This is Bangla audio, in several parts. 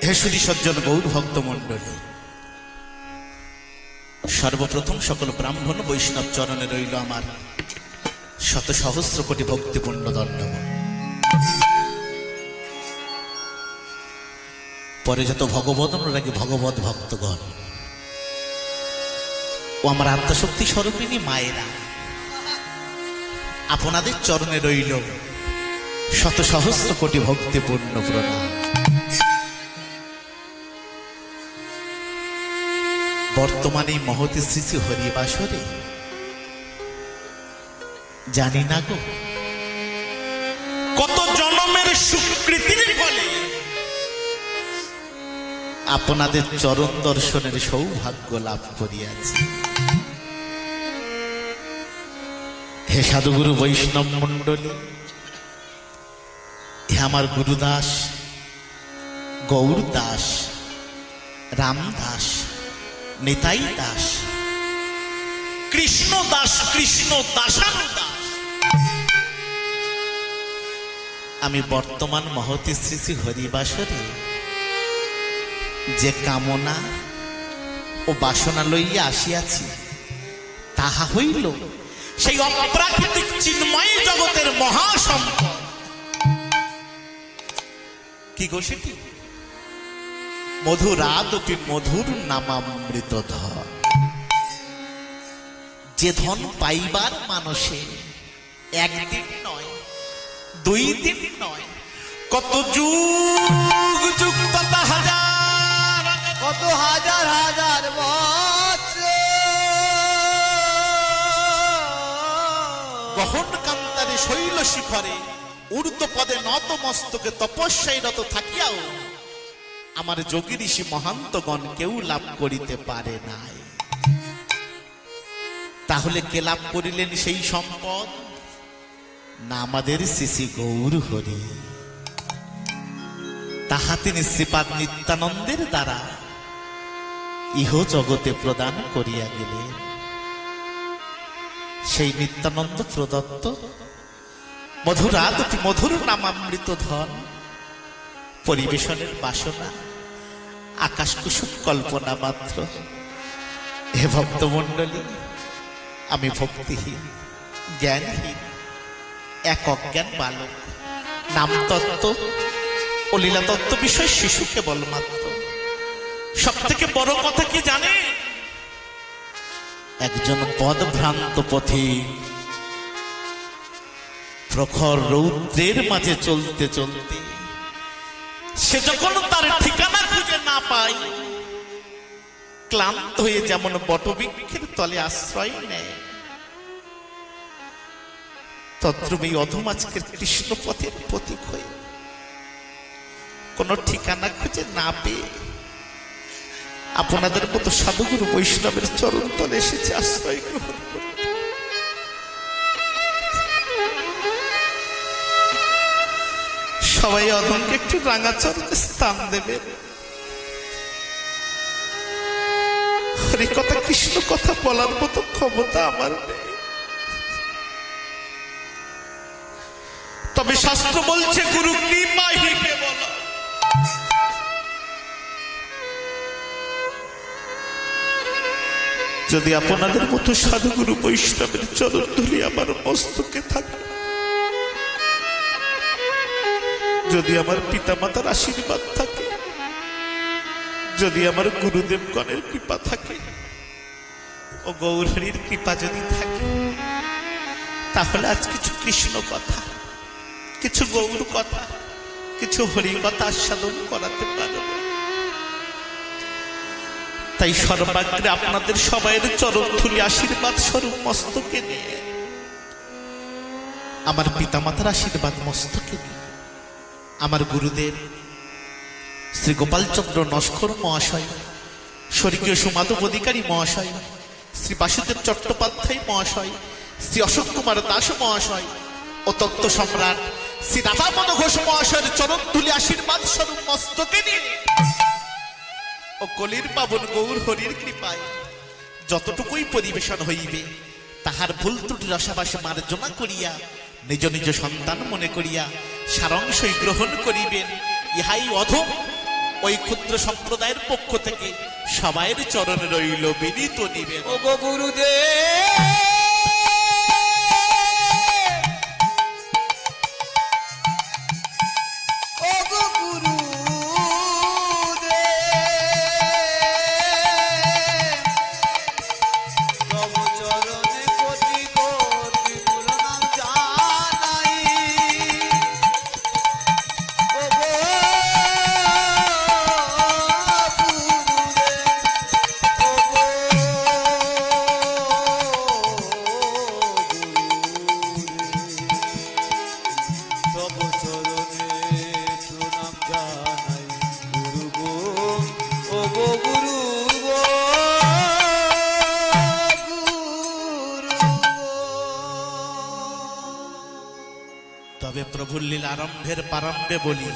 হে সুধী সজ্জন গৌর ভক্ত মণ্ডলী, সর্বপ্রথম সকল ব্রাহ্মণ বৈষ্ণব চরণে রইল আমার শত সহস্র কোটি ভক্তিপূর্ণ দণ্ডবত। পরে যত ভগবত অনুরাগী ভগবত ভক্তগণ ও আমার আত্মশক্তি স্বরূপিণী মায়েরা, আপনাদের চরণে রইল শত সহস্র কোটি ভক্তিপূর্ণ প্রণাম। বর্তমানে মহতি শ্রী শ্রী হরিবাসরে জানি না গো কত জন্মের সুকৃতির ফলে আপনাদের চরণ দর্শনের সৌভাগ্য লাভ করিয়াছি। হে সাধুগুরু বৈষ্ণব মণ্ডলী, হে আমার গুরুদাস গৌর দাস, রামদাস, নিতাই দাস, কৃষ্ণ দাস, কৃষ্ণ দাসানুদাস, আমি বর্তমান মহতি শ্রী শ্রী হরিবাসরে যে কামনা ও বাসনা লইয়া আসিয়াছি তাহা হইল সেই অপ্রাকৃতিক চিন্ময় জগতের মহাসম্পদ। কি গো সেটি? মধুরাদপি মধুর নামামৃত ধন। যে ধন পাইবার মানুষে একদিন নয়, 2 দিন নয়, কত যুগ যুগ, কত হাজার হাজার বছর গহন কান্তারে শৈল শিখরে ঊর্ধ্ব পদে নত মস্তকে তপস্যায় রত থাকিয়াও আমার যোগী ঋষি মহান্তগণ কেউ লাভ করিতে পারে নাই। তাহলে কে লাভ করিলেন সেই সম্পদ? না আমাদের শ্রী শ্রী গৌর হরি। তাহা তিনি শ্রীপাদ নিত্যানন্দের দ্বারা ইহ জগতে প্রদান করিয়া গেলেন। সেই নিত্যানন্দ প্রদত্ত মধুরাদপি মধুর নামামৃত ধন পরিবেশনের বাসনা আকাশ কুসুম কল্পনা মাত্র। হে ভক্তমণ্ডলী, আমি ভক্তিহীন, জ্ঞানহীন, এক অজ্ঞান বালক, নামতত্ত্ব ও লীলাতত্ত্ব বিষয় শিশু কেবল মাত্র। সব থেকে বড় কথা কি জানে? একজন পদভ্রান্ত পথিক প্রখর রৌদ্রের মাঝে চলতে চলতে সে যখন তার ঠিকানা খুঁজে না পায়, ক্লান্ত হয়ে যেমন বটবৃক্ষের তলে আশ্রয় নেয়, তদ্রূপ এই অধমাজকের কৃষ্ণ পথের প্রতীক হয়ে কোন ঠিকানা খুঁজে না পেয়ে আপনাদের মতো সাধুগুরু বৈষ্ণবের চরণ তলে এসেছে আশ্রয় গ্রহণ করতে। সবাই অধমকে একটু রাঙা চরণে স্থান দেবেন। হরি কথা কৃষ্ণ কথা বলার মতো ক্ষমতা আমার নেই, তবে শাস্ত্র বলছে গুরু কৃপা হি কেবল। যদি আপনাদের মতো সাধুগুরু বৈষ্ণবের চরণ ধুলি আমার মস্তকে থাকে, যদি আমার পিতামাতার আশীর্বাদ থাকে, যদি আমার গুরুদেবগণের কৃপা থাকে ও গৌরহরির কৃপা যদি থাকে, তাহলে আজ কিছু কৃষ্ণ কথা, কিছু গৌর কথা, কিছু হরি কথা আস্বাদন করাতে পারব। তাই সর্বাগ্রে আপনাদের সবাইয়ের চরণ ধুলি আশীর্বাদ স্বরূপ মস্তকে নিয়ে, আমার পিতামাতার আশীর্বাদ মস্তকে নিয়ে, আমার গুরুদেব শ্রী গোপালচন্দ্র নস্কর মহাশয়, স্বর্গীয় সুমাধব অধিকারী মহাশয়, শ্রী বাসুদেব চট্টোপাধ্যায় মহাশয়, শ্রী অশোক কুমার দাস মহাশয় ও তত্ত্ব সম্রাট শ্রী রাধামন ঘোষ মহাশয়ের চরণ ধুলি আশীর্বাদ স্বরূপ মস্তকে নিয়ে ও কলির পাবন গৌর হরির কৃপায় যতটুকুই পরিবেশন হইবে তাহার ভুল ত্রুটি রসাবাসে মার্জনা করিয়া নিজ নিজ সন্তান মনে করিয়া সারাংশই গ্রহণ করিবেন। ইহাই অধম ও ওই ক্ষুদ্র সম্প্রদায়ের পক্ষ থেকে সবাইয়ের চরণে রইল বিনীত নিবেদন। ওগো গুরুদেব, ওগো গুরুদেব, তব চরণে কোটি কোটি প্রণাম জানাই। ওগো তব চরণে প্রণাম জানাই গুরু গো, ওগো গুরু গো, গুরু গো। তবে প্রভুর লীলা আরম্ভের প্রারম্ভে বলি,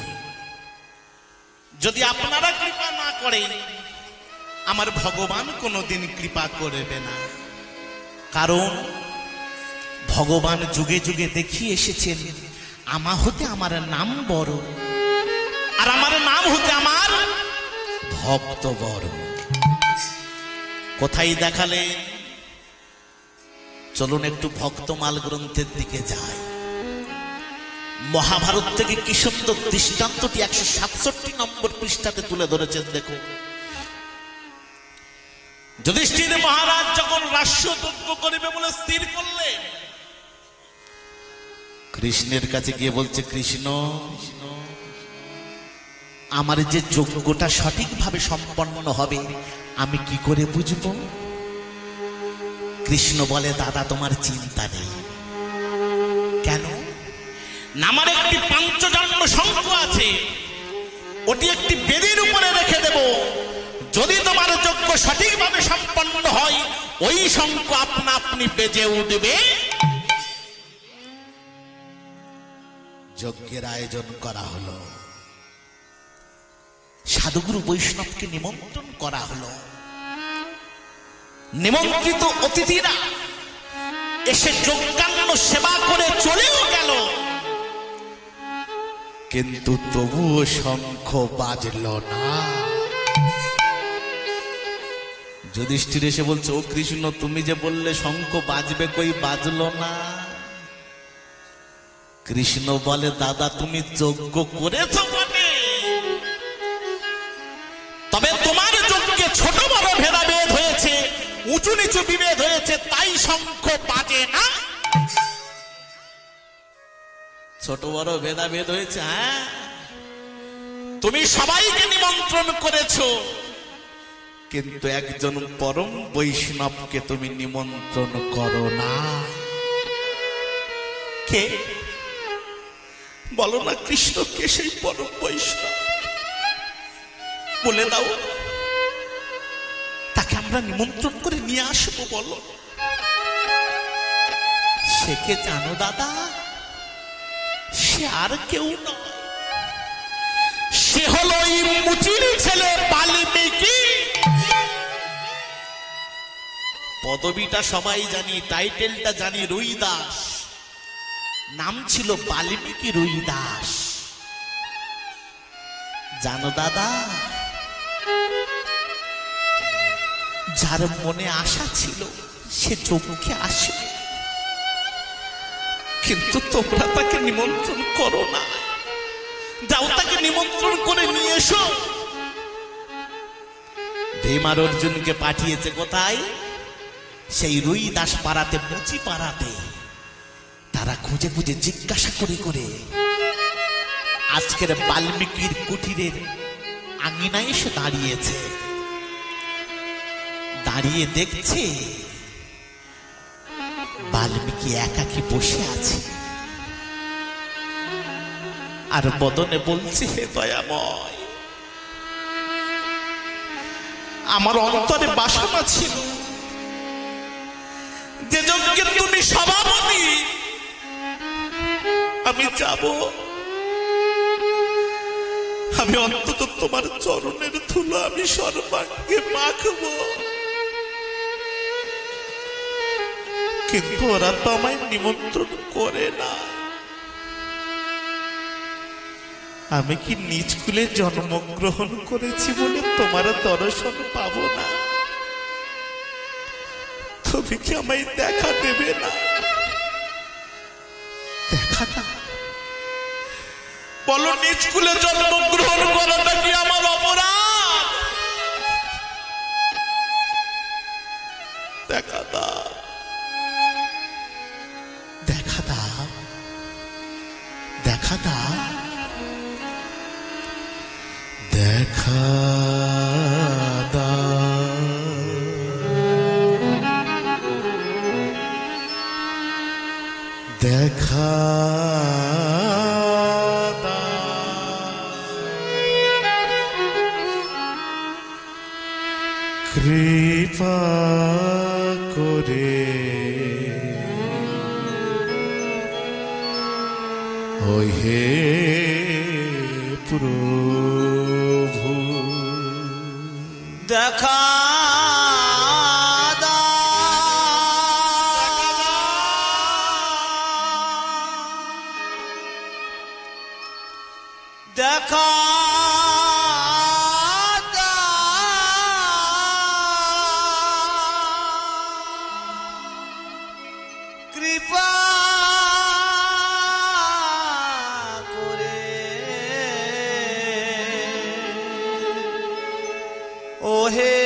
যদি আপনারা কৃপা না করেন আমার ভগবান কোনোদিন কৃপা করবে না। কারণ ভগবান যুগে যুগে দেখিয়ে এসেছেন আমা হতে আমার নাম বড়, আর আমার নাম হতে আমার ভক্ত বড়। কোথায় দেখালেন? চলুন একটু ভক্তমাল গ্রন্থের দিকে যাই। মহাভারত থেকে কি সুন্দর দৃষ্টান্তটি 167 নম্বর পৃষ্ঠাতে তুলে ধরেছেন। দেখুন, যুধিষ্ঠির মহারাজ যখন রাষ্ট্রযজ্ঞ করিবে বলে স্থির করলেন, কৃষ্ণের কাছে গিয়ে বলছে, কৃষ্ণ, আমার যে যজ্ঞটা সঠিকভাবে সম্পন্ন হবে আমি কি করে বুঝব? কৃষ্ণ বলে, দাদা তোমার চিন্তা নেই। কেন না? আমার একটি পঞ্চজন্ম শঙ্খ আছে, ওটি একটি বেদির উপরে রেখে দেব। যদি তোমার যজ্ঞ সঠিকভাবে সম্পন্ন হয় ওই শঙ্খ আপনা আপনি বেজে উঠবে। যজ্ঞের আয়োজন করা হলো, সাধুগুরু বৈষ্ণবকে নিমন্ত্রণ করা হলো। নিমন্ত্রিত অতিথিরা এসে যজ্ঞান্ন সেবা করে চলেও গেল, কিন্তু তবুও শঙ্খ বাজল না। যুধিষ্ঠির এসে বলছে, ও কৃষ্ণ, তুমি যে বললে শঙ্খ বাজবে, কই বাজলো না? কৃষ্ণ বলে, দাদা তুমি যজ্ঞ করেছো বটে, তবে তোমার যজ্ঞে ছোট বড় ভেদাভেদ হয়েছে, উঁচু নিচু বিভেদ হয়েছে, তাই শঙ্খ বাজে না। ছোট বড় ভেদাভেদ হয়েছে, হ্যাঁ, তুমি সবাইকে নিমন্ত্রণ করেছো, কিন্তু একজন পরম বৈষ্ণবকে তুমি নিমন্ত্রণ করো না। কে? বলো না কৃষ্ণ কে সেই পরম বৈষ্ণব? বলে দাও, তাকে আমরা নিমন্ত্রণ করে নিয়ে আসবো। বলো সে কে জানো দাদা? সে আর কেউ নয়, সে হলো এই মুচির ছেলে বাল্মীকি। পদবিটা সবাই জানি, টাইটেলটা জানি, রুইদাস। নাম ছিল বাল্মীকি রুইদাস। জানো দাদা, যার মনে আশা ছিল সে যজ্ঞে আসবে, কিন্তু তোমরা তাকে নিমন্ত্রণ করো না। যাও তাকে নিমন্ত্রণ করে নিয়ে এসো। ভীম আর অর্জুনকে পাঠিয়েছে কোথায়? সেই রুইদাস পাড়াতে, মুচি পাড়াতে। তারা খুঁজে খুঁজে জিজ্ঞাসা করে করে আজকের বাল্মীকির কুটিরের আঙিনায় এসে দাঁড়িয়েছে। দাঁড়িয়ে দেখছে বাল্মীকি একাকী বসে আছে, আর বদনে বলছে, হে দয়াময়, আমার অন্তরে বাসনা ছিল যে যজ্ঞের তুমি সভাপতি, আমি যাব, আমি অন্তত তোমার চরণের ধুলো আমি সর্বাঙ্গে মাখবো, কিন্তু ওরা তো আমায় নিমন্ত্রণ করে না। আমি কি নিজ কুলে জন্মগ্রহণ করেছি বলে তোমার দর্শন পাবো না? তুমি কি আমায় দেখা দেবে না? দেখা না? বলো, নিজ কুলে জন্মগ্রহণ করাটা কি আমার অপরাধ? দেখা দাও, দেখা দাও, দেখা দাও, দেখা দাও, দেখা কৃপা করে ও হে প্রভু, দেখা দেখা কৃপা করে ও হে